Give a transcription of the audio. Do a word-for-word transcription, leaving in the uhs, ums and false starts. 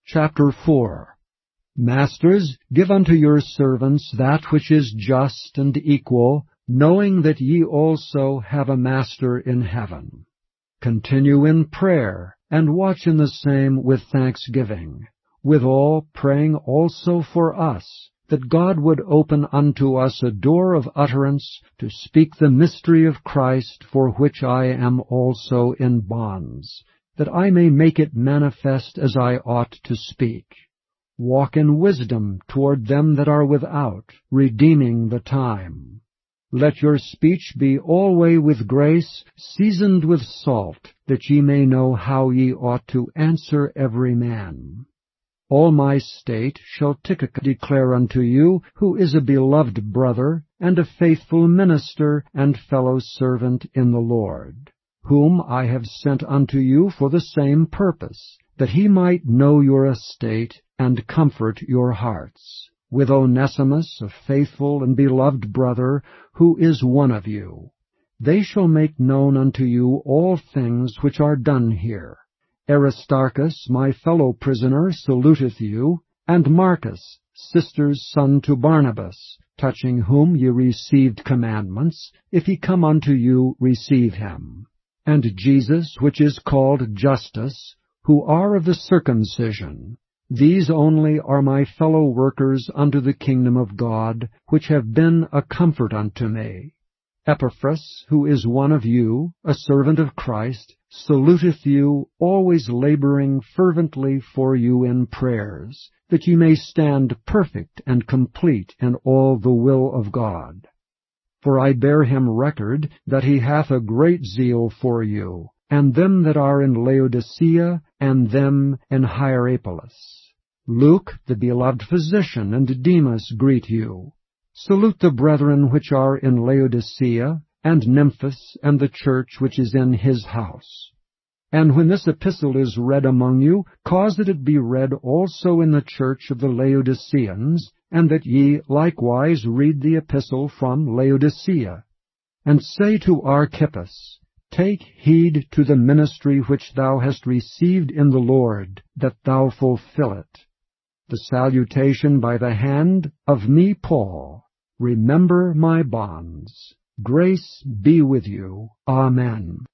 Chapter four. Masters, give unto your servants that which is just and equal, knowing that ye also have a Master in heaven. Continue in prayer, and watch in the same with thanksgiving. Withal praying also for us, that God would open unto us a door of utterance to speak the mystery of Christ, for which I am also in bonds, that I may make it manifest as I ought to speak. Walk in wisdom toward them that are without, redeeming the time. Let your speech be alway with grace, seasoned with salt, that ye may know how ye ought to answer every man. All my state shall Tychicus declare unto you, who is a beloved brother, and a faithful minister, and fellow servant in the Lord, whom I have sent unto you for the same purpose, that he might know your estate, and comfort your hearts, with Onesimus, a faithful and beloved brother, who is one of you. They shall make known unto you all things which are done here. Aristarchus, my fellow prisoner, saluteth you, and Marcus, sister's son to Barnabas, touching whom ye received commandments. If he come unto you, receive him. And Jesus, which is called Justus, who are of the circumcision. These only are my fellow workers unto the kingdom of God, which have been a comfort unto me. Epaphras, who is one of you, a servant of Christ, saluteth you, always laboring fervently for you in prayers, that ye may stand perfect and complete in all the will of God. For I bear him record that he hath a great zeal for you, and them that are in Laodicea, and them in Hierapolis. Luke, the beloved physician, and Demas greet you. Salute the brethren which are in Laodicea, and Nymphas, and the church which is in his house. And when this epistle is read among you, cause that it be read also in the church of the Laodiceans, and that ye likewise read the epistle from Laodicea. And say to Archippus, Take heed to the ministry which thou hast received in the Lord, that thou fulfill it. The salutation by the hand of me, Paul. Remember my bonds. Grace be with you. Amen.